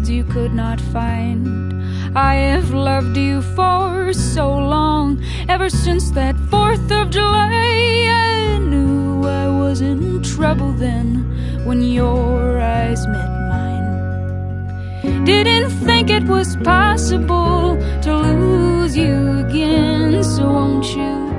words you could not find. I have loved you for so long, ever since that 4th of July. I knew I was in trouble then when your eyes met mine. Didn't think it was possible to lose you again, so won't you